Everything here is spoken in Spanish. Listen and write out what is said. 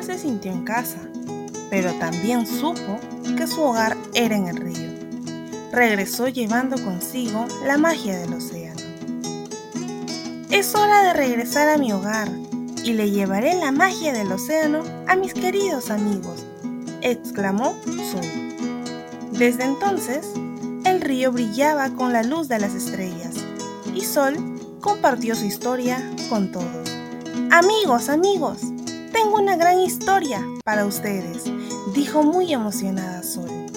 se sintió en casa, pero también supo que su hogar era en el río. Regresó llevando consigo la magia del océano. Es hora de regresar a mi hogar y le llevaré la magia del océano a mis queridos amigos, exclamó Sol. Desde entonces, el río brillaba con la luz de las estrellas y Sol compartió su historia con todos. Amigos, amigos, tengo una gran historia para ustedes, dijo muy emocionada Sol.